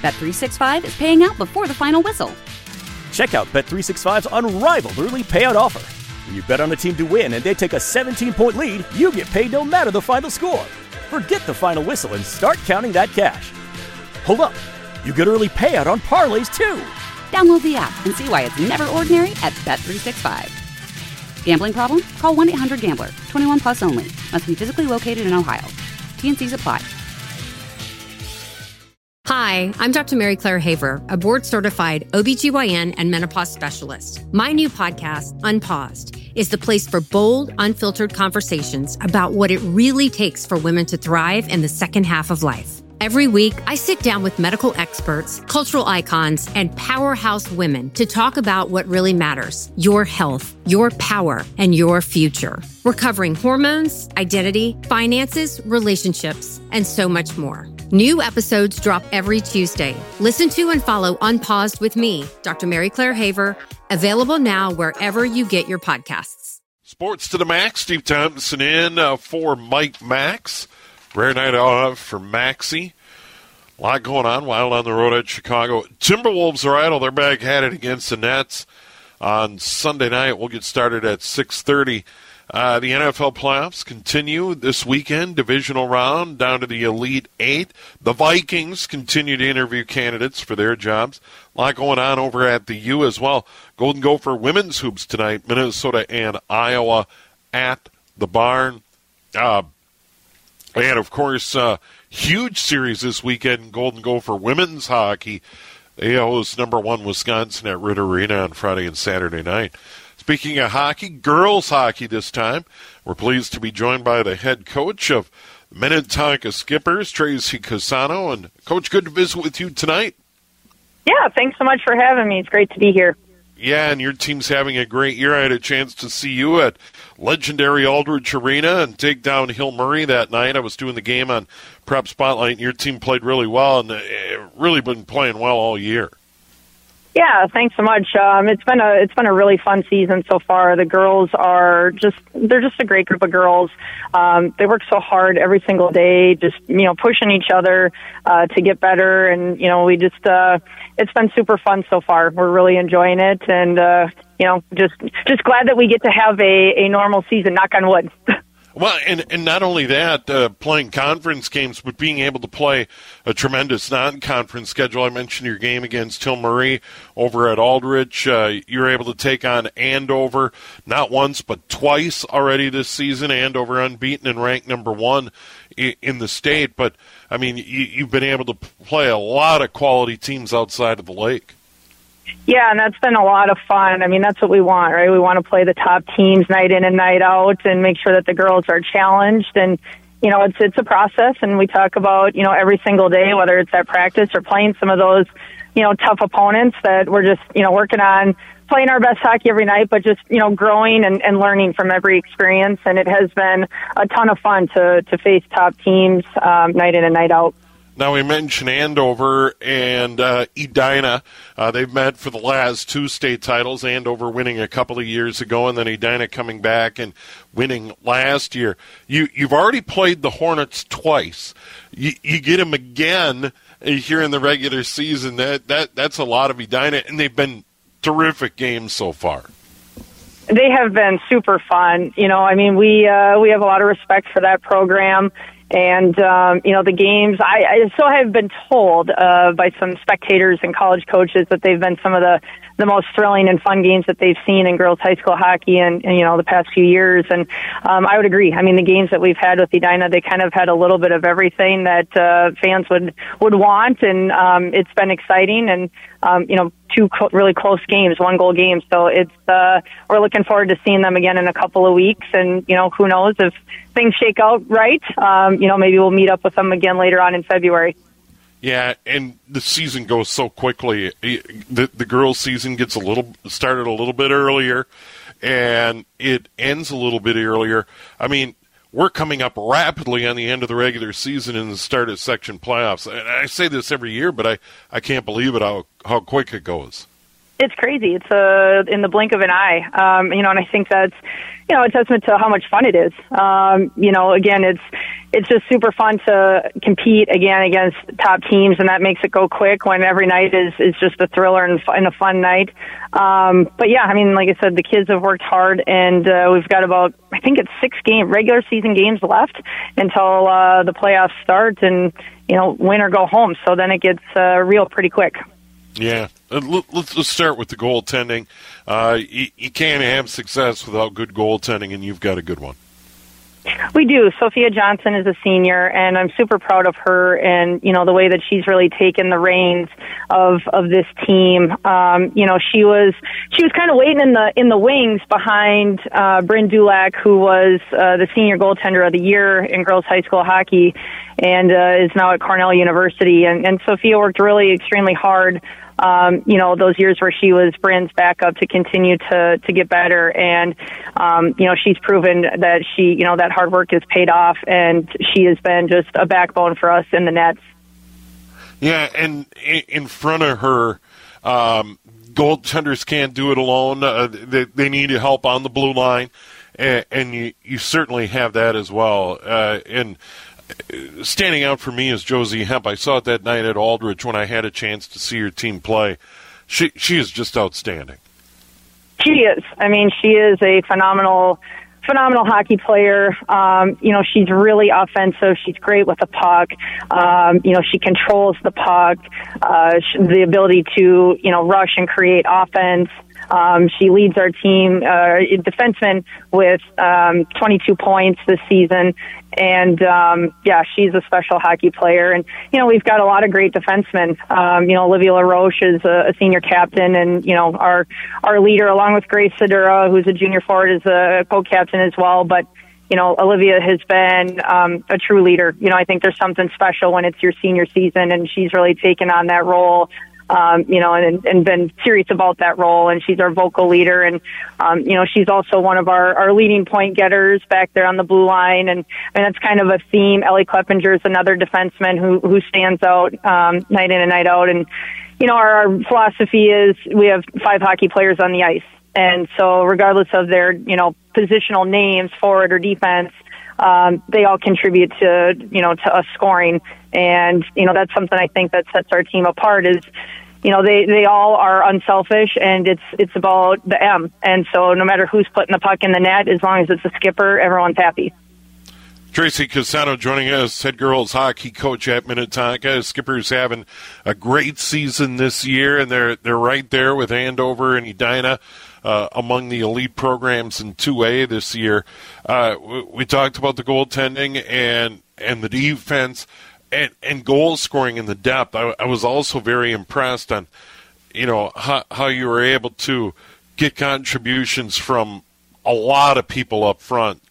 Bet365 is paying out before the final whistle. Check out Bet365's unrivaled early payout offer. When you bet on a team to win and they take a 17-point lead, you get paid no matter the final score. Forget the final whistle and start counting that cash. Hold up. You get early payout on parlays, too. Download the app and see why it's never ordinary at Bet365. Gambling problem? Call 1-800-GAMBLER. 21 plus only. Must be physically located in Ohio. T&Cs apply. Hi, I'm Dr. Mary Claire Haver, a board-certified OBGYN and menopause specialist. My new podcast, Unpaused, is the place for bold, unfiltered conversations about what it really takes for women to thrive in the second half of life. Every week, I sit down with medical experts, cultural icons, and powerhouse women to talk about what really matters: your health, your power, and your future. We're covering hormones, identity, finances, relationships, and so much more. New episodes drop every Tuesday. Listen to and follow Unpaused with me, Dr. Mary Claire Haver, available now wherever you get your podcasts. Sports to the Max, Steve Thompson in for Mike Max. Rare night off for Maxie. A lot going on. Wild on the road at Chicago. Timberwolves are idle. They're back at it against the Nets on Sunday night. We'll get started at 6:30. The NFL playoffs continue this weekend. Divisional round down to the Elite Eight. The Vikings continue to interview candidates for their jobs. A lot going on over at the U as well. Golden Gopher women's hoops tonight. Minnesota and Iowa at the Barn. And, of course, huge series this weekend, Golden Gopher women's hockey. They host number 1 Wisconsin at Ritter Arena on Friday and Saturday night. Speaking of hockey, girls hockey this time. We're pleased to be joined by the head coach of Minnetonka Skippers, Tracy Casano. And, Coach, good to visit with you tonight. Yeah, thanks so much for having me. It's great to be here. Yeah, and your team's having a great year. I had a chance to see you at legendary Aldrich Arena and take down Hill Murray that night. I was doing the game on Prep Spotlight, and your team played really well, and really been playing well all year. Yeah, thanks so much. It's been a really fun season so far. The girls they're just a great group of girls. They work so hard every single day, just pushing each other to get better, and we just it's been super fun so far. We're really enjoying it, and just glad that we get to have a normal season. Knock on wood. Well, and not only that, playing conference games, but being able to play a tremendous non-conference schedule. I mentioned your game against Hill Murray over at Aldrich. You were able to take on Andover not once but twice already this season. Andover unbeaten and ranked number 1 in the state. But, I mean, you've been able to play a lot of quality teams outside of the lake. Yeah, and that's been a lot of fun. I mean, that's what we want, right? We want to play the top teams night in and night out and make sure that the girls are challenged. And, it's a process, and we talk about, every single day, whether it's at practice or playing some of those, tough opponents, that we're just, working on playing our best hockey every night, but just, growing and learning from every experience. And it has been a ton of fun to face top teams night in and night out. Now, we mentioned Andover and Edina. They've met for the last 2 state titles, Andover winning a couple of years ago, and then Edina coming back and winning last year. You've already played the Hornets twice. You get them again here in the regular season. That's a lot of Edina, and they've been terrific games so far. They have been super fun. We have a lot of respect for that program. And, the games, I still have been told by some spectators and college coaches that they've been some of the most thrilling and fun games that they've seen in girls high school hockey in the past few years. And I would agree. I mean, the games that we've had with Edina, they kind of had a little bit of everything that fans would want. And it's been exciting. And, 2 really close games, 1-goal games. So it's we're looking forward to seeing them again in a couple of weeks. And, who knows if things shake out right, maybe we'll meet up with them again later on in February. Yeah, and the season goes so quickly. The girls' season gets started a little bit earlier, and it ends a little bit earlier. I mean, we're coming up rapidly on the end of the regular season and the start of section playoffs. And I say this every year, but I can't believe it how quick it goes. It's crazy. It's in the blink of an eye. And I think that's, a testament to how much fun it is. Again, it's just super fun to compete again against top teams, and that makes it go quick when every night is just a thriller and a fun night. But yeah, like I said, the kids have worked hard, and we've got about, I think it's 6 regular season games left until the playoffs start, and win or go home. So then it gets real pretty quick. Yeah. Let's start with the goaltending. You can't have success without good goaltending, and you've got a good one. We do. Sophia Johnson is a senior, and I'm super proud of her and, the way that she's really taken the reins of this team. She was kind of waiting in the wings behind Bryn Dulac, who was the senior goaltender of the year in girls high school hockey and is now at Cornell University. And Sophia worked really extremely hard those years where she was Bryn's backup to continue to get better. And, she's proven that that hard work has paid off, and she has been just a backbone for us in the nets. Yeah, and in front of her, goaltenders can't do it alone. They need help on the blue line, and you certainly have that as well. And standing out for me is Josie Hemp. I saw it that night at Aldrich when I had a chance to see her team play. She is just outstanding. She is. She is a phenomenal hockey player. She's really offensive. She's great with the puck. She controls the puck. The ability to, rush and create offense. She leads our team, defenseman, with 22 points this season. And, she's a special hockey player. And, we've got a lot of great defensemen. Olivia LaRoche is a senior captain, and, our leader, along with Grace Sedura, who's a junior forward, is a co-captain as well. But, Olivia has been a true leader. I think there's something special when it's your senior season, and she's really taken on that role. And been serious about that role, and she's our vocal leader, and she's also one of our leading point getters back there on the blue line, and that's kind of a theme. Ellie Kleppinger is another defenseman who stands out night in and night out, and our philosophy is we have 5 hockey players on the ice, and so regardless of their positional names, forward or defense, they all contribute to us scoring, and that's something I think that sets our team apart is. They all are unselfish, and it's about the M. And so no matter who's putting the puck in the net, as long as it's a skipper, everyone's happy. Tracy Cassano joining us, head girls hockey coach at Minnetonka. Skippers having a great season this year, and they're right there with Andover and Edina among the elite programs in 2A this year. We talked about the goaltending and the defense. And goal scoring in the depth. I was also very impressed on, how you were able to get contributions from a lot of people up front.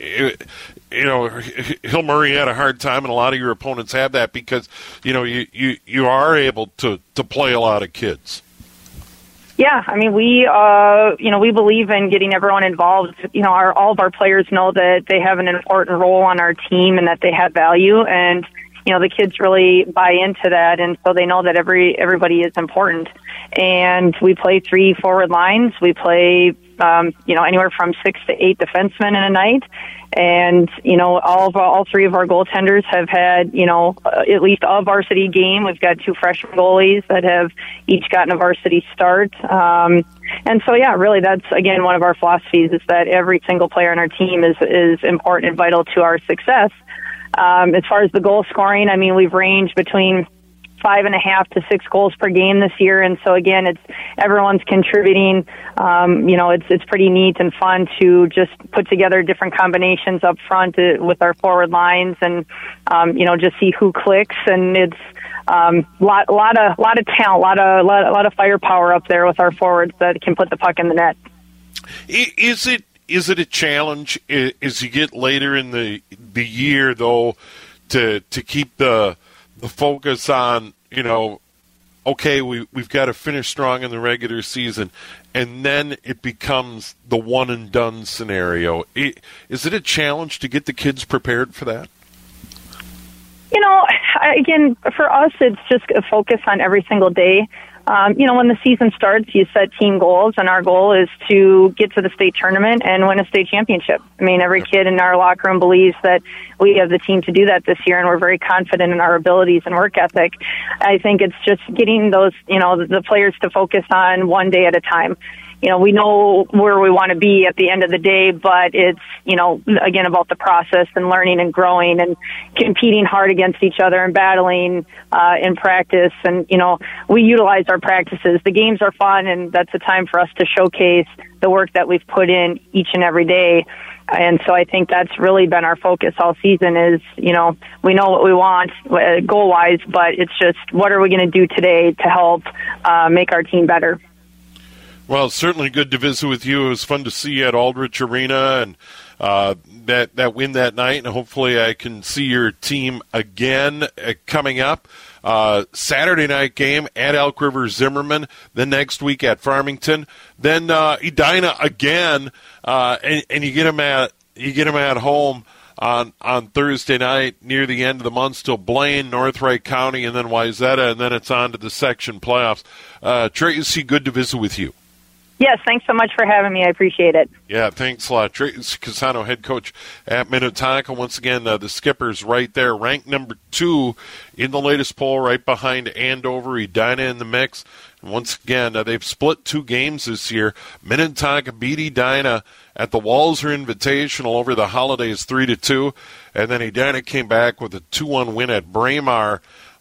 Hill Murray had a hard time, and a lot of your opponents have that because, you are able to play a lot of kids. Yeah, we believe in getting everyone involved. All of our players know that they have an important role on our team and that they have value, and the kids really buy into that, and so they know that everybody is important. And we play 3 forward lines. We play, anywhere from 6 to 8 defensemen in a night. And, all 3 of our goaltenders have had, at least a varsity game. We've got 2 freshman goalies that have each gotten a varsity start. And so, really, that's, again, one of our philosophies is that every single player on our team is important and vital to our success. As far as the goal scoring, we've ranged between 5.5 to 6 goals per game this year, and so again, everyone's contributing. It's pretty neat and fun to just put together different combinations up front with our forward lines, and just see who clicks. And it's lot of talent, lot of firepower up there with our forwards that can put the puck in the net. Is it a challenge as you get later in the year, though, to keep the focus on, okay, we've got to finish strong in the regular season, and then it becomes the one-and-done scenario. Is it a challenge to get the kids prepared for that? Again, for us, it's just a focus on every single day. when the season starts, you set team goals, and our goal is to get to the state tournament and win a state championship. I mean, every kid in our locker room believes that we have the team to do that this year, and we're very confident in our abilities and work ethic. I think it's just getting those, the players to focus on one day at a time. We know where we want to be at the end of the day, but it's, again, about the process and learning and growing and competing hard against each other and battling in practice. And, we utilize our practices. The games are fun, and that's a time for us to showcase the work that we've put in each and every day. And so I think that's really been our focus all season is, we know what we want goal-wise, but it's just what are we going to do today to help make our team better. Well, it's certainly good to visit with you. It was fun to see you at Aldrich Arena and that win that night, and hopefully I can see your team again coming up. Saturday night game at Elk River Zimmerman, then next week at Farmington, then Edina again, and you get them at home on Thursday night near the end of the month. Still Blaine, North Wright County, and then Wayzata, and then it's on to the section playoffs. Tracy, good to visit with you. Yes, thanks so much for having me. I appreciate it. Yeah, thanks a lot. Tracy Casano, head coach at Minnetonka. Once again, the Skippers right there, ranked number 2 in the latest poll, right behind Andover, Edina in the mix. And once again, they've split 2 games this year. Minnetonka beat Edina at the Walser Invitational over the holidays 3-2, and then Edina came back with a 2-1 win at Braemar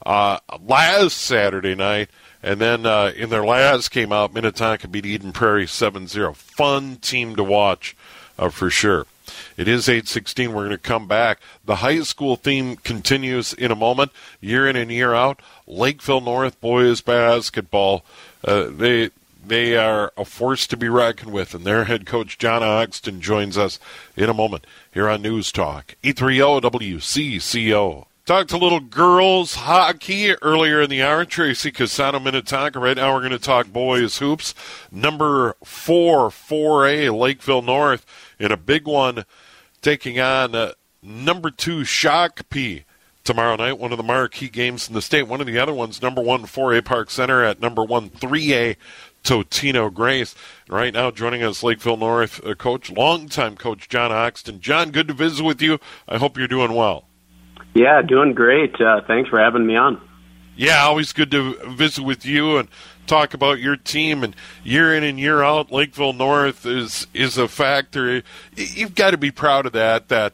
last Saturday night. And then in their last game out, Minnetonka beat Eden Prairie 7-0. Fun team to watch for sure. It is 8:16. We're going to come back. The high school theme continues in a moment. Year in and year out, Lakeville North boys basketball, they are a force to be reckoned with. And their head coach, John Oxton, joins us in a moment here on News Talk 830 WCCO. Talked to little girls hockey earlier in the hour. Tracy Casano, Minnetonka. Right now we're going to talk boys hoops. Number 4, 4A, Lakeville North, in a big one, taking on number 2, Shakopee tomorrow night. One of the marquee games in the state. One of the other ones, number 1, 4A Park Center at number 1, 3A, Totino Grace. Right now joining us, Lakeville North coach, longtime coach John Oxton. John, good to visit with you. I hope you're doing well. Yeah, doing great. Thanks for having me on. Yeah, always good to visit with you and talk about your team. And year in and year out, Lakeville North is a factor. You've got to be proud of that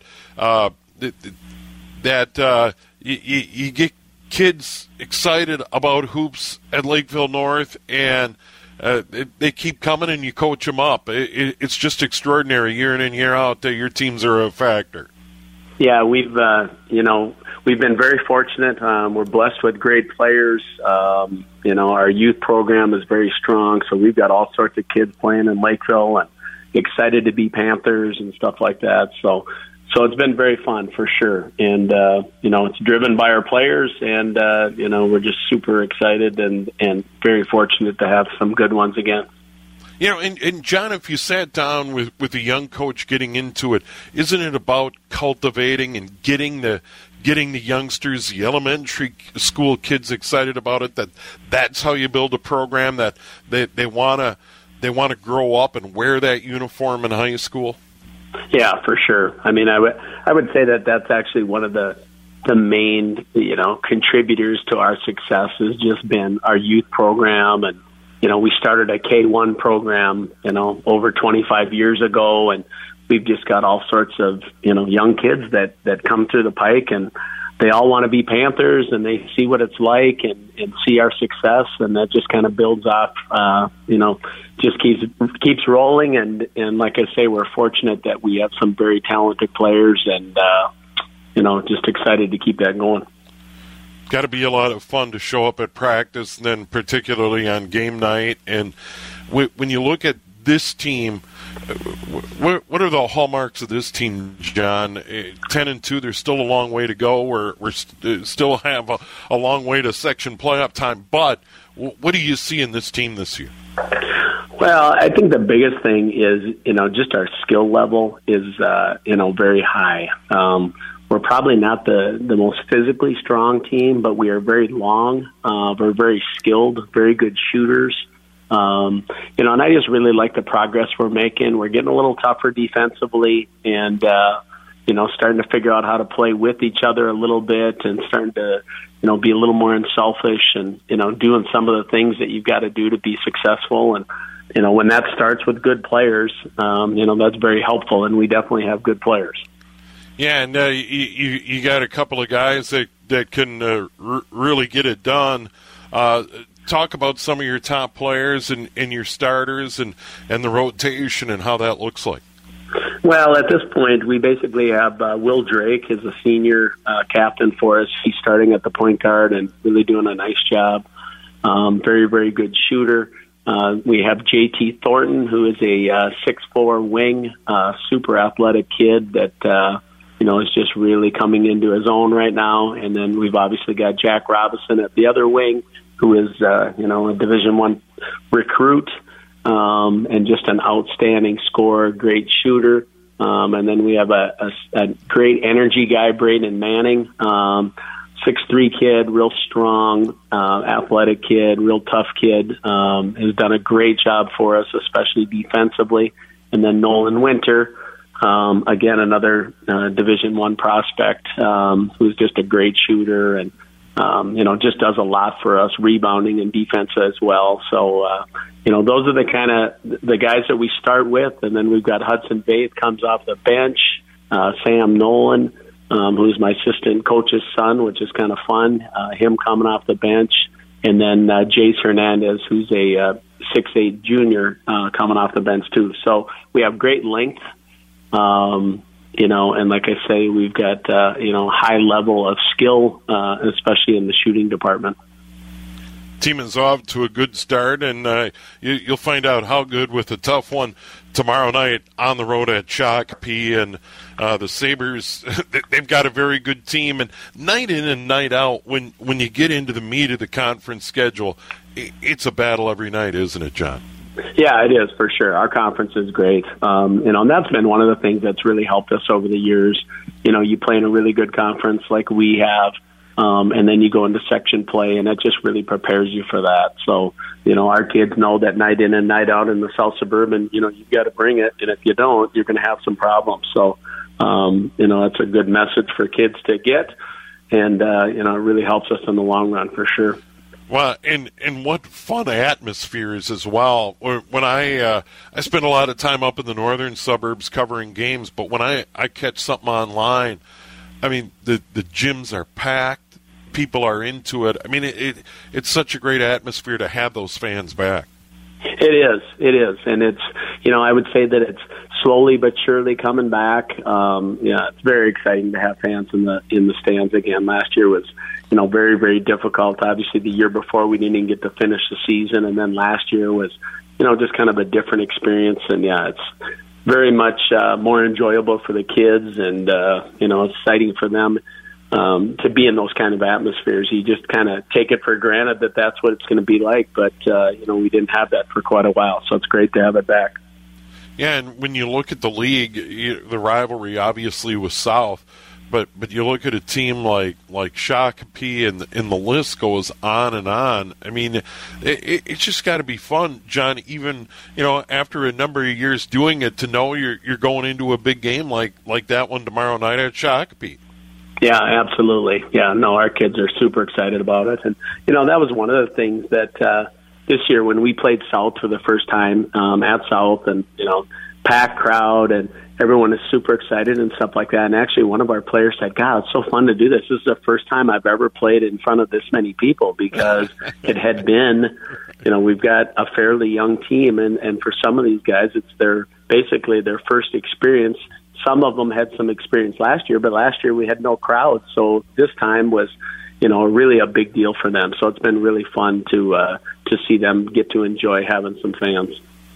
you get kids excited about hoops at Lakeville North, and they keep coming and you coach them up. It's just extraordinary year in and year out that your teams are a factor. Yeah, we've been very fortunate. We're blessed with great players. Our youth program is very strong, so we've got all sorts of kids playing in Lakeville and excited to be Panthers and stuff like that. So it's been very fun for sure. And it's driven by our players, and we're just super excited and very fortunate to have some good ones again. And John, if you sat down with a young coach getting into it, isn't it about cultivating and getting the youngsters, the elementary school kids excited about it? That's how you build a program, that they want to grow up and wear that uniform in high school. Yeah, for sure. I mean, I would say that's actually one of the main contributors to our success has just been our youth program. And we started a K1 program, over 25 years ago, and we've just got all sorts of, young kids that come through the pike, and they all want to be Panthers, and they see what it's like and see our success, and that just kind of builds off, just keeps rolling. And like I say, we're fortunate that we have some very talented players, and, just excited to keep that going. Got to be a lot of fun to show up at practice, and then particularly on game night. And when you look at this team, what are the hallmarks of this team, John? 10-2, there's still a long way to go. We're still have a long way to section playoff time. But what do you see in this team this year? Well, I think the biggest thing is, just our skill level is, very high. we're probably not the most physically strong team, but we are very long. We're very skilled, very good shooters. And I just really like the progress we're making. We're getting a little tougher defensively and, starting to figure out how to play with each other a little bit and starting to, be a little more unselfish and, doing some of the things that you've got to do to be successful. And, when that starts with good players, that's very helpful, and we definitely have good players. Yeah, and you got a couple of guys that can really get it done. Talk about some of your top players and your starters and the rotation and how that looks like. Well, at this point, we basically have Will Drake is a senior captain for us. He's starting at the point guard and really doing a nice job. Very, very good shooter. We have J.T. Thornton, who is a 6'4" wing, super athletic kid that is just really coming into his own right now. And then we've obviously got Jack Robinson at the other wing, who is a Division I recruit and just an outstanding scorer, great shooter. And then we have a great energy guy, Braden Manning, 6'3" kid, real strong, athletic kid, real tough kid. Has done a great job for us, especially defensively. And then Nolan Winter, again, another Division I prospect who's just a great shooter and, just does a lot for us, rebounding and defense as well. So, those are the guys that we start with. And then we've got Hudson Faith comes off the bench, Sam Nolan, who's my assistant coach's son, which is kind of fun, him coming off the bench. And then Jace Hernandez, who's a 6'8" junior coming off the bench too. So we have great length. And like I say, we've got, high level of skill, especially in the shooting department. Team is off to a good start, and you'll find out how good with a tough one tomorrow night on the road at Shakopee. And the Sabres, they've got a very good team. And night in and night out, when you get into the meat of the conference schedule, it's a battle every night, isn't it, John? Yeah, it is for sure. Our conference is great. And that's been one of the things that's really helped us over the years. You play in a really good conference like we have, and then you go into section play, and that just really prepares you for that. So, our kids know that night in and night out in the South Suburban, you've got to bring it, and if you don't, you're going to have some problems. So, it's a good message for kids to get, and, it really helps us in the long run for sure. Well, and what fun atmospheres as well. When I spend a lot of time up in the northern suburbs covering games, but when I catch something online, I mean, the gyms are packed, people are into it. I mean, it's such a great atmosphere to have those fans back. It is, and it's I would say that it's slowly but surely coming back. It's very exciting to have fans in the stands again. Last year was very, very difficult. Obviously, the year before we didn't even get to finish the season, and then last year was just kind of a different experience. And it's very much more enjoyable for the kids, and exciting for them to be in those kind of atmospheres. You just kind of take it for granted that that's what it's going to be like, but we didn't have that for quite a while, so it's great to have it back. Yeah, and when you look at the league, the rivalry obviously was South, but you look at a team like Shakopee, and the list goes on and on. I mean, it's just got to be fun, John. Even after a number of years doing it, to know you're going into a big game like that one tomorrow night at Shakopee. Yeah, absolutely. Yeah, no, our kids are super excited about it, and that was one of the things that this year when we played South for the first time at South, and packed crowd, and everyone is super excited and stuff like that. And actually, one of our players said, "God, it's so fun to do this. This is the first time I've ever played in front of this many people," because it had been, we've got a fairly young team, and for some of these guys, it's basically their first experience. Some of them had some experience last year, but last year we had no crowd, so this time was, really a big deal for them. So it's been really fun to see them get to enjoy having some fans.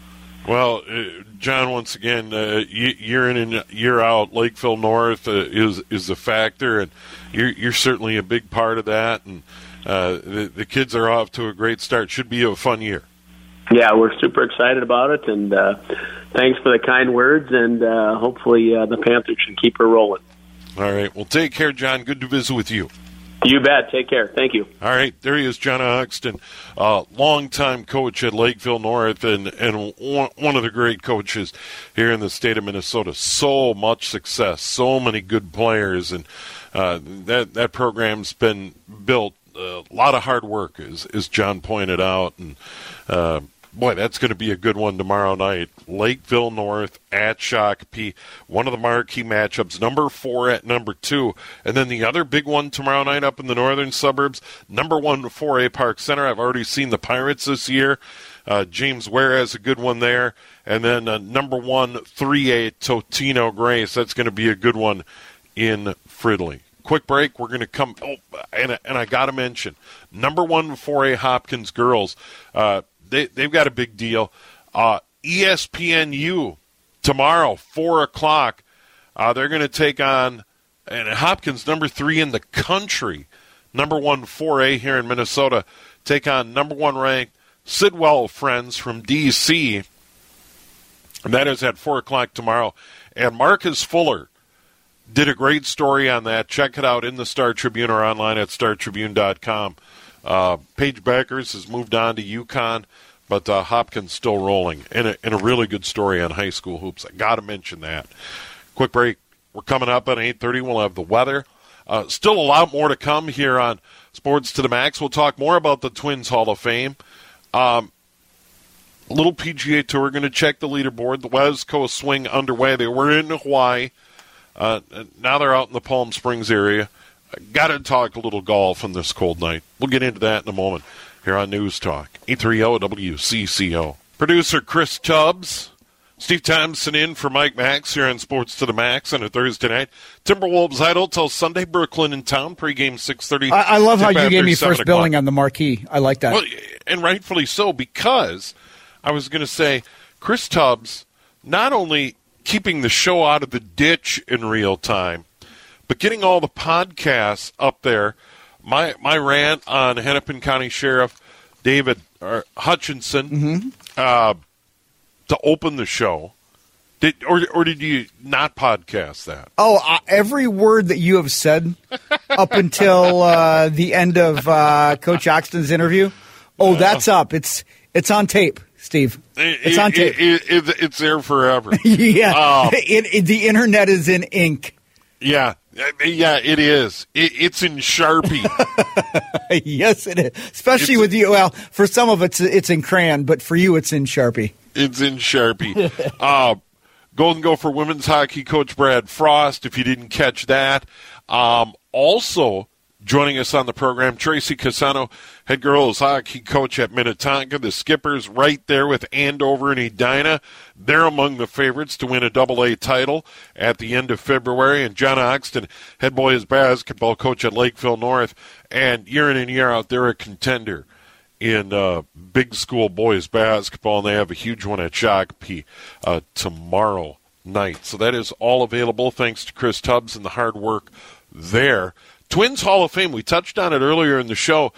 Well, John, once again, year in and year out, Lakeville North is a factor, and you're certainly a big part of that. And the kids are off to a great start. Should be a fun year. Yeah, we're super excited about it, and thanks for the kind words, and hopefully the Panthers can keep her rolling. All right. Well, take care, John. Good to visit with you. You bet. Take care. Thank you. All right, there he is, John Hoxton, longtime coach at Lakeville North and one of the great coaches here in the state of Minnesota. So much success, so many good players, and that program's been built. A lot of hard work, as John pointed out, and boy, that's going to be a good one tomorrow night. Lakeville North at Shakopee, one of the marquee matchups, number 4 at number 2. And then the other big one tomorrow night up in the northern suburbs, number 1 4A Park Center. I've already seen the Pirates this year. James Ware has a good one there. And then number 1 3A Totino Grace. That's going to be a good one in Fridley. Quick break. We're going to come. Oh, and I got to mention, number 1 4A Hopkins girls. They've got a big deal. ESPNU tomorrow, 4 o'clock. They're going to take on and Hopkins, number 3 in the country, number 1 4A here in Minnesota, take on number 1 ranked Sidwell Friends from D.C. And that is at 4 o'clock tomorrow. And Marcus Fuller did a great story on that. Check it out in the Star Tribune or online at startribune.com. Paige Beckers has moved on to UConn, but Hopkins still rolling. And a really good story on high school hoops. I got to mention that. Quick break. We're coming up at 8:30. We'll have the weather. Still a lot more to come here on Sports to the Max. We'll talk more about the Twins Hall of Fame. A little PGA Tour. Going to check the leaderboard. The West Coast swing underway. They were in Hawaii. Now they're out in the Palm Springs area. Got to talk a little golf on this cold night. We'll get into that in a moment here on News Talk. 830 WCCO. Producer Chris Tubbs. Steve Thompson in for Mike Max here on Sports to the Max on a Thursday night. Timberwolves idle till Sunday. Brooklyn in town. Pregame 6:30. I love how you gave me first billing on the marquee. I like that. Well, and rightfully so, because I was going to say Chris Tubbs not only keeping the show out of the ditch in real time, but getting all the podcasts up there. My rant on Hennepin County Sheriff David Hutchinson to open the show. Did you not podcast that? Oh, every word that you have said up until the end of Coach Oxton's interview. Oh, that's up. It's on tape, Steve. It's on tape. It's there forever. Yeah. The internet is in ink. Yeah, it is. It's in Sharpie. Yes, it is. Especially with you. Well, for some of it's in crayon, but for you, it's in Sharpie. It's in Sharpie. Golden Gopher women's hockey coach Brad Frost, if you didn't catch that. Also joining us on the program, Tracy Casano, head girls hockey coach at Minnetonka. The Skippers right there with Andover and Edina. They're among the favorites to win a AA title at the end of February. And John Oxton, head boys basketball coach at Lakeville North. And year in and year out, they're a contender in big school boys basketball, and they have a huge one at Shakopee tomorrow night. So that is all available thanks to Chris Tubbs and the hard work there. Twins Hall of Fame, we touched on it earlier in the show.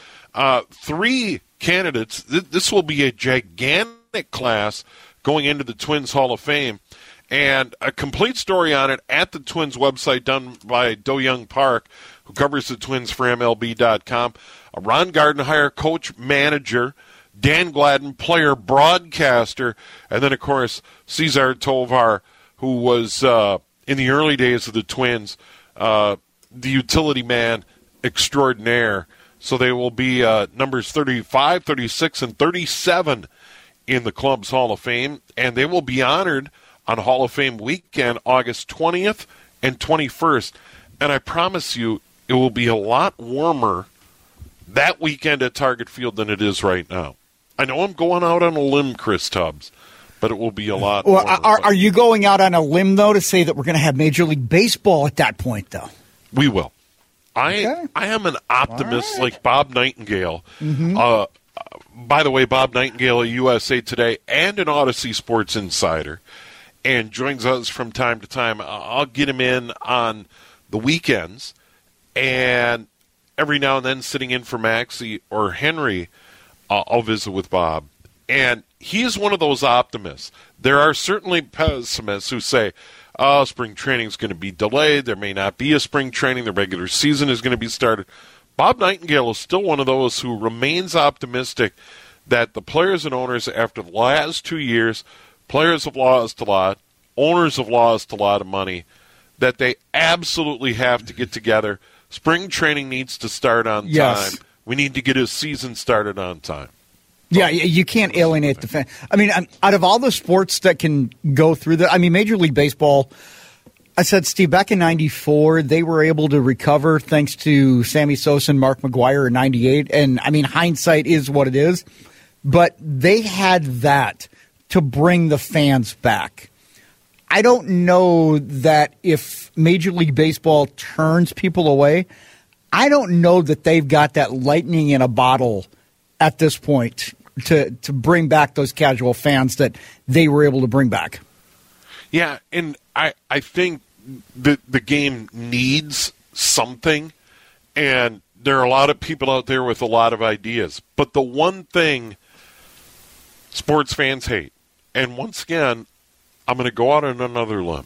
3 candidates. This will be a gigantic class going into the Twins Hall of Fame. And a complete story on it at the Twins website done by Do Young Park, who covers the Twins for MLB.com. Ron Gardenhire, coach, manager, Dan Gladden, player, broadcaster, and then, of course, Cesar Tovar, who was, in the early days of the Twins, the utility man extraordinaire. So they will be numbers 35, 36, and 37 in the club's Hall of Fame, and they will be honored on Hall of Fame weekend, August 20th and 21st. And I promise you, it will be a lot warmer that weekend at Target Field than it is right now. I know I'm going out on a limb, Chris Tubbs, but it will be a lot warmer. Are you going out on a limb, though, to say that we're going to have Major League Baseball at that point, though? We will. I am an optimist like Bob Nightingale. By the way, Bob Nightingale, a USA Today and an Odyssey Sports Insider, and joins us from time to time. I'll get him in on the weekends, and every now and then sitting in for Maxie or Henry, I'll visit with Bob. And he is one of those optimists. There are certainly pessimists who say spring training is going to be delayed. There may not be a spring training. The regular season is going to be started. Bob Nightingale is still one of those who remains optimistic that the players and owners, after the last 2 years, players have lost a lot, owners have lost a lot of money, that they absolutely have to get together. Spring training needs to start on time. We need to get a season started on time. Yeah, you can't alienate the fan. I mean, out of all the sports that can go through that, I mean, Major League Baseball, I said, Steve, back in 94, they were able to recover thanks to Sammy Sosa and Mark McGwire in 98. And, I mean, hindsight is what it is. But they had that to bring the fans back. I don't know that if Major League Baseball turns people away, I don't know that they've got that lightning in a bottle at this point to bring back those casual fans that they were able to bring back. Yeah, and I think the game needs something, and there are a lot of people out there with a lot of ideas. But the one thing sports fans hate, and once again, I'm going to go out on another limb.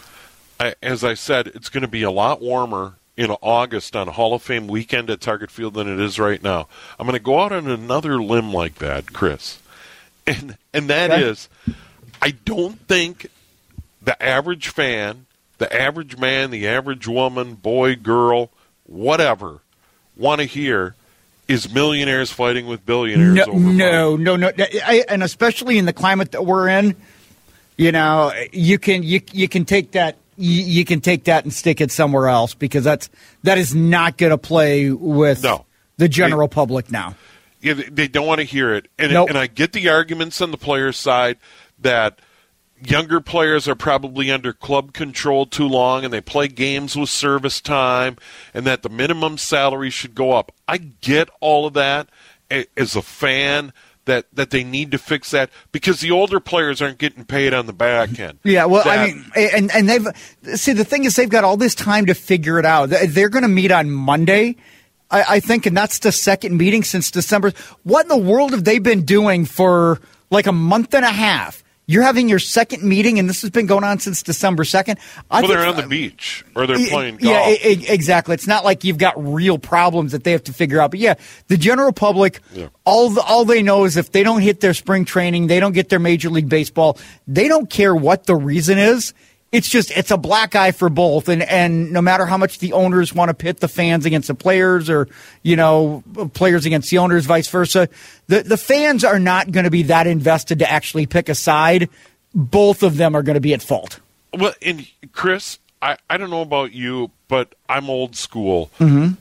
As I said, it's going to be a lot warmer in August on Hall of Fame weekend at Target Field than it is right now. I'm going to go out on another limb like that, Chris. And that is, I don't think the average fan, the average man, the average woman, boy, girl, whatever, want to hear is millionaires fighting with billionaires over money. No. And especially in the climate that we're in, you know, you can take that. You can take that and stick it somewhere else because that is not going to play with the general public now. Yeah, they don't want to hear it. And, nope. And I get the arguments on the players' side that younger players are probably under club control too long and they play games with service time and that the minimum salary should go up. I get all of that as a fan. That they need to fix that because the older players aren't getting paid on the back end. Yeah, well, I mean, and they've the thing is they've got all this time to figure it out. They're going to meet on Monday, I think, and that's the second meeting since December. What in the world have they been doing for like a month and a half? You're having your second meeting, and this has been going on since December 2nd. They're on the beach, or they're playing golf. Yeah, exactly. It's not like you've got real problems that they have to figure out. But, yeah, the general public, all they know is if they don't hit their spring training, they don't get their Major League Baseball, they don't care what the reason is. It's a black eye for both. And no matter how much the owners want to pit the fans against the players or, you know, players against the owners, vice versa, the fans are not going to be that invested to actually pick a side. Both of them are going to be at fault. Well, and Chris, I don't know about you, but I'm old school. Mm-hmm.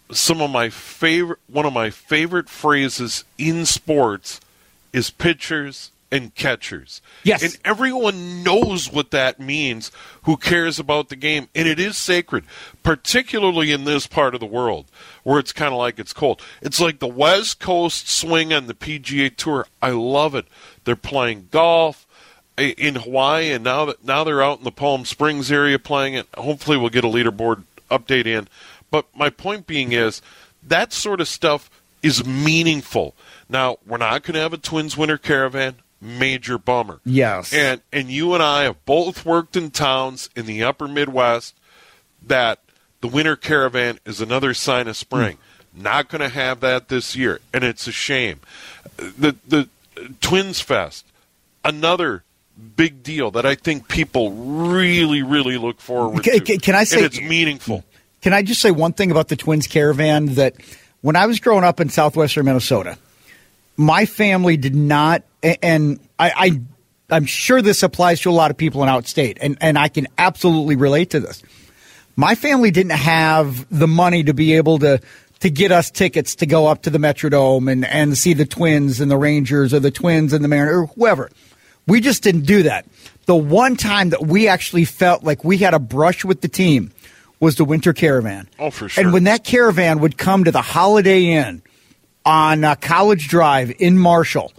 One of my favorite phrases in sports is pitchers and catchers. Yes. And everyone knows what that means who cares about the game. And it is sacred, particularly in this part of the world where it's kind of like it's cold. It's like the West Coast swing on the PGA Tour. I love it. They're playing golf in Hawaii, and now they're out in the Palm Springs area playing it. Hopefully we'll get a leaderboard update in. But my point being is that sort of stuff is meaningful. Now, we're not going to have a Twins Winter Caravan. Major bummer. Yes. And you and I have both worked in towns in the upper Midwest that the Winter Caravan is another sign of spring. Not going to have that this year, and it's a shame. The Twins Fest, another big deal that I think people really, really look forward to. Can I say, and it's meaningful. Can I just say one thing about the Twins Caravan? That when I was growing up in southwestern Minnesota, my family did not, and I'm sure this applies to a lot of people in outstate, and I can absolutely relate to this. My family didn't have the money to be able to get us tickets to go up to the Metrodome and see the Twins and the Rangers or the Twins and the Mariners or whoever. We just didn't do that. The one time that we actually felt like we had a brush with the team was the Winter Caravan. Oh, for sure. And when that caravan would come to the Holiday Inn on College Drive in Marshall,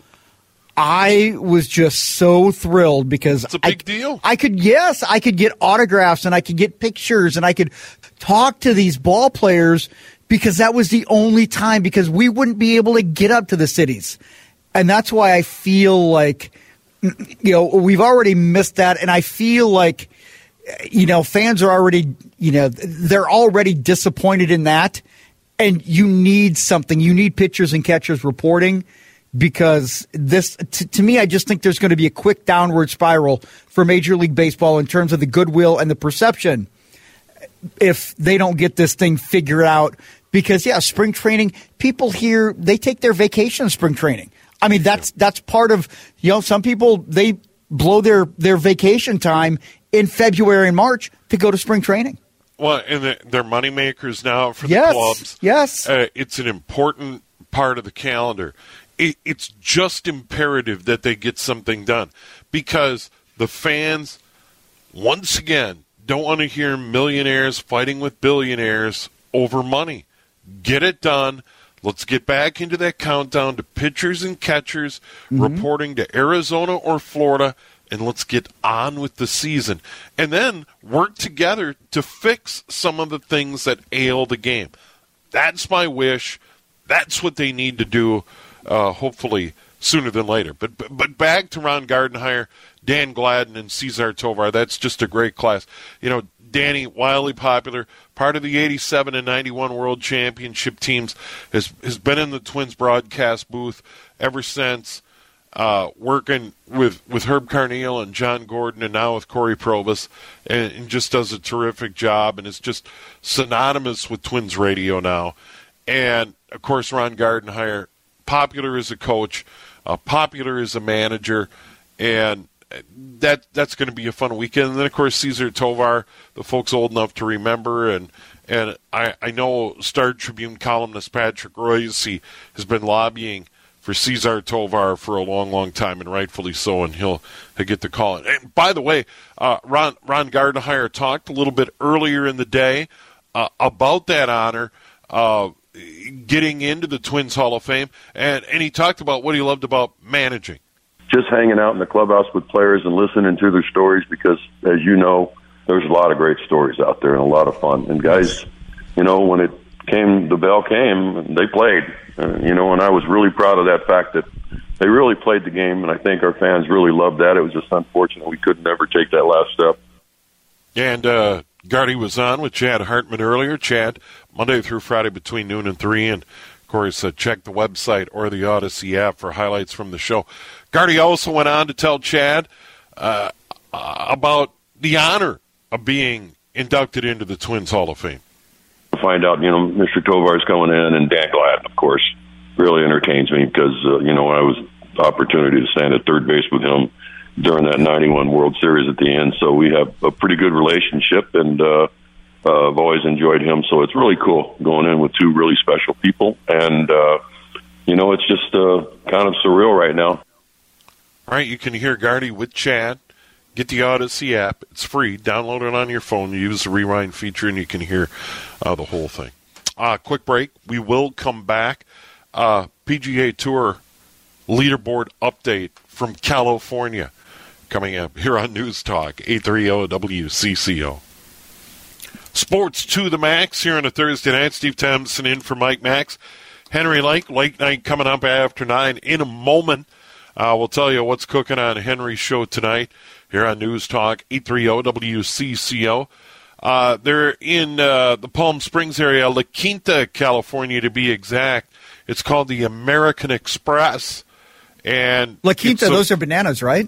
I was just so thrilled because it's a big deal. I could get autographs and I could get pictures and I could talk to these ball players because that was the only time because we wouldn't be able to get up to the cities. And that's why I feel like, you know, we've already missed that. And I feel like fans are already, they're already disappointed in that. And you need something. You need pitchers and catchers reporting, because this, to me, I just think there's going to be a quick downward spiral for Major League Baseball in terms of the goodwill and the perception if they don't get this thing figured out. Because, spring training, people here, they take their vacation in spring training. I mean, that's part of, some people, they blow their vacation time in February and March to go to spring training. Well, and they're money makers now for the clubs. Yes. It's an important part of the calendar. It's just imperative that they get something done, because the fans, once again, don't want to hear millionaires fighting with billionaires over money. Get it done. Let's get back into that countdown to pitchers and catchers reporting to Arizona or Florida, and let's get on with the season. And then work together to fix some of the things that ail the game. That's my wish. That's what they need to do, hopefully sooner than later. But back to Ron Gardenhire, Dan Gladden, and Cesar Tovar. That's just a great class. Danny, wildly popular, part of the 87 and 91 World Championship teams, has been in the Twins broadcast booth ever since, working with Herb Carneal and John Gordon, and now with Corey Probus, and just does a terrific job, and is just synonymous with Twins radio now. And, of course, Ron Gardenhire, popular as a coach, popular as a manager, and that's going to be a fun weekend. And then, of course, Cesar Tovar, the folks old enough to remember, and I know Star Tribune columnist Patrick Royce has been lobbying for Cesar Tovar for a long, long time, and rightfully so, and he'll get the call. And by the way, Ron Gardenhire talked a little bit earlier in the day about that honor, getting into the Twins Hall of Fame, and he talked about what he loved about managing. Just hanging out in the clubhouse with players and listening to their stories, because, as you know, there's a lot of great stories out there and a lot of fun. And guys, when the bell came, they played. And I was really proud of that fact that they really played the game, and I think our fans really loved that. It was just unfortunate we couldn't ever take that last step. And Gardy was on with Chad Hartman earlier. Chad, Monday through Friday between noon and 3, and of course, check the website or the Odyssey app for highlights from the show. Gardy also went on to tell Chad about the honor of being inducted into the Twins Hall of Fame. Find out, Mr. Tovar's coming in, and Dan Gladden, of course, really entertains me, because, I was opportunity to stand at third base with him during that 91 World Series at the end. So we have a pretty good relationship, and I've always enjoyed him. So it's really cool going in with two really special people. And, it's just kind of surreal right now. All right, you can hear Gardy with Chad. Get the Odyssey app. It's free. Download it on your phone. Use the rewind feature, and you can hear the whole thing. Quick break. We will come back. PGA Tour leaderboard update from California coming up here on News Talk 830 WCCO. Sports to the max here on a Thursday night. Steve Thompson in for Mike Max. Henry Lake, late night coming up after 9. In a moment, we'll tell you what's cooking on Henry's show tonight here on News Talk 830 WCCO. They're in the Palm Springs area, La Quinta, California, to be exact. It's called the American Express. And La Quinta, those are bananas, right?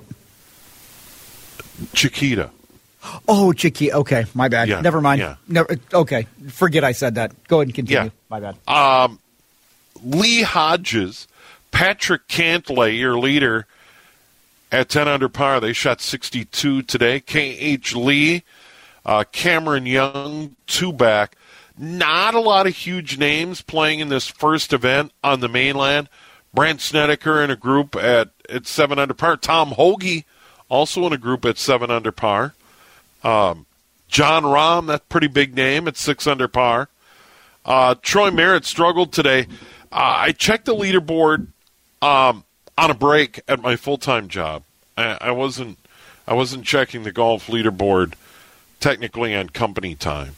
Chiquita. Oh, Chiquita. Okay, my bad. Yeah, Never mind. yeah. Never, okay, forget I said that. Go ahead and continue. Yeah. My bad. Lee Hodges, Patrick Cantlay, your leader, at 10 under par. They shot 62 today. K.H. Lee, Cameron Young, 2 back. Not a lot of huge names playing in this first event on the mainland. Brant Snedeker in a group at 7 under par. Tom Hoagie also in a group at 7 under par. John Rahm, that pretty big name, at 6 under par. Troy Merritt struggled today. I checked the leaderboard on a break at my full-time job. I wasn't checking the golf leaderboard technically on company time.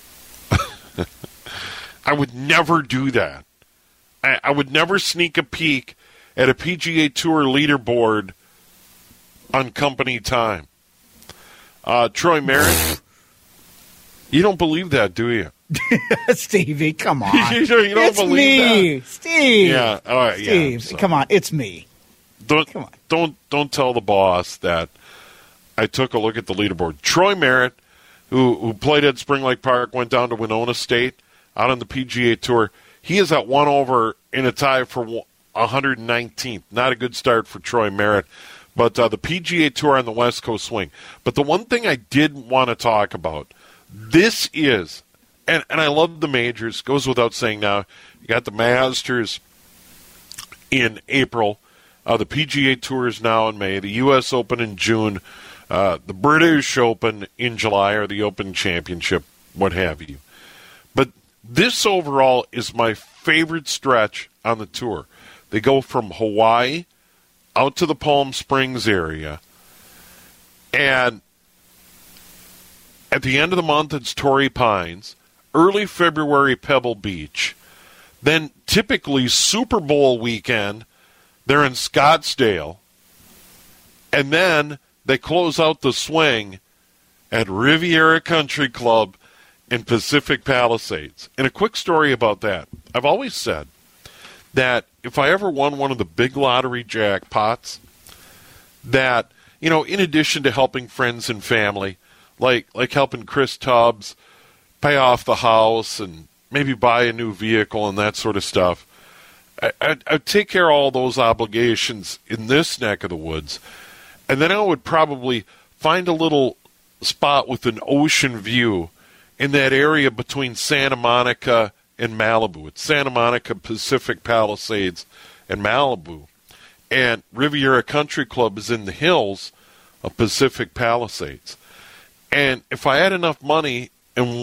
I would never do that. I would never sneak a peek at a PGA Tour leaderboard on company time. Troy Merritt. You don't believe that, do you? Stevie, come on. You don't it's believe me, that? Steve. Yeah, all right. Steve, so. come on, it's me. Don't tell the boss that I took a look at the leaderboard. Troy Merritt, who played at Spring Lake Park, went down to Winona State out on the PGA Tour. He is at 1 over in a tie for 119th. Not a good start for Troy Merritt. But the PGA Tour on the West Coast swing. But the one thing I did want to talk about, this is, and I love the majors, goes without saying now, you got the Masters in April. The PGA Tour is now in May. The U.S. Open in June. The British Open in July, or the Open Championship, what have you. But this overall is my favorite stretch on the tour. They go from Hawaii out to the Palm Springs area. And at the end of the month, it's Torrey Pines. Early February, Pebble Beach. Then typically Super Bowl weekend, they're in Scottsdale. And then they close out the swing at Riviera Country Club in Pacific Palisades. And a quick story about that. I've always said that if I ever won one of the big lottery jackpots, that, you know, in addition to helping friends and family, like helping Chris Tubbs pay off the house and maybe buy a new vehicle and that sort of stuff, I'd take care of all those obligations in this neck of the woods. And then I would probably find a little spot with an ocean view in that area between Santa Monica and Malibu. It's Santa Monica, Pacific Palisades, and Malibu. And Riviera Country Club is in the hills of Pacific Palisades. And if I had enough money and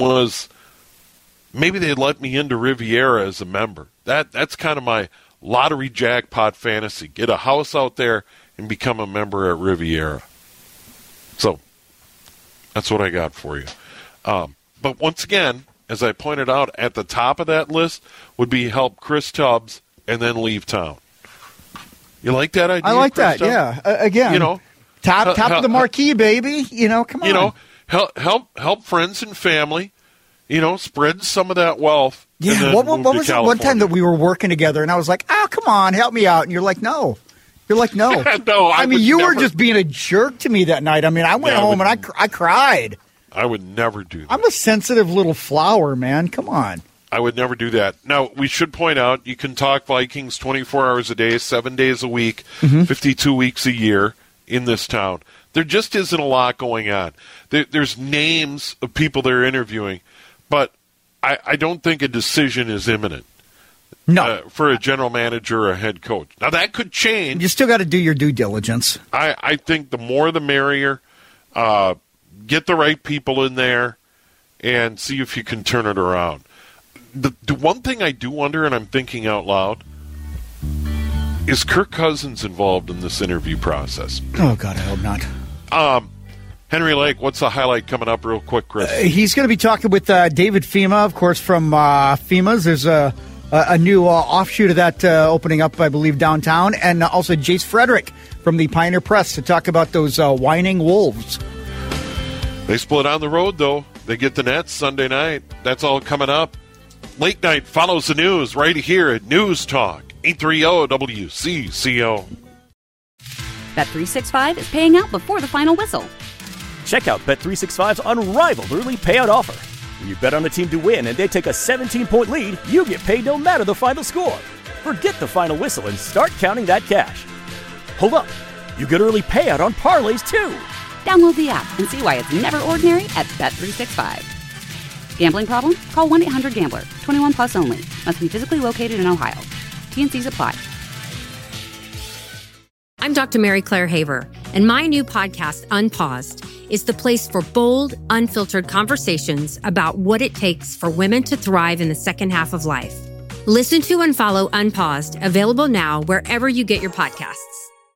maybe they'd let me into Riviera as a member. That's kind of my lottery jackpot fantasy. Get a house out there and become a member at Riviera. So, that's what I got for you. But once again, as I pointed out, at the top of that list would be help Chris Tubbs and then leave town. You like that idea? I like Chris that, Tubbs? yeah. Again, you know, top of the marquee, baby. You know, come on. You know, help friends and family. You know, spread some of that wealth. Yeah, what was it one time that we were working together and I was like, oh, come on, help me out. And you're like, no. You're like, no. No, I mean, you were just being a jerk to me that night. I mean, I went home and I cried. I would never do that. I'm a sensitive little flower, man. Come on. I would never do that. Now, we should point out, you can talk Vikings 24 hours a day, 7 days a week, 52 weeks a year in this town. There just isn't a lot going on. There's names of people they're interviewing, but I don't think a decision is imminent. No. For a general manager or a head coach. Now, that could change. You still got to do your due diligence. I think the more the merrier. Get the right people in there and see if you can turn it around. The one thing I do wonder, and I'm thinking out loud, is Kirk Cousins involved in this interview process? Oh, God, I hope not. Henry Lake, what's the highlight coming up real quick, Chris? He's going to be talking with David Fema, of course, from Fema's. There's a new offshoot of that opening up, I believe, downtown. And also Jace Frederick from the Pioneer Press to talk about those whining wolves. They split on the road, though. They get the Nets Sunday night. That's all coming up. Late night follows the news right here at News Talk 830 WCCO. Bet365 is paying out before the final whistle. Check out Bet365's unrivaled early payout offer. When you bet on a team to win and they take a 17-point lead, you get paid no matter the final score. Forget the final whistle and start counting that cash. Hold up. You get early payout on parlays, too. Download the app and see why it's never ordinary at Bet365. Gambling problem? Call 1-800-GAMBLER. 21 plus only. Must be physically located in Ohio. T&Cs apply. I'm Dr. Mary Claire Haver, and my new podcast, Unpaused, is the place for bold, unfiltered conversations about what it takes for women to thrive in the second half of life. Listen to and follow Unpaused, available now wherever you get your podcasts.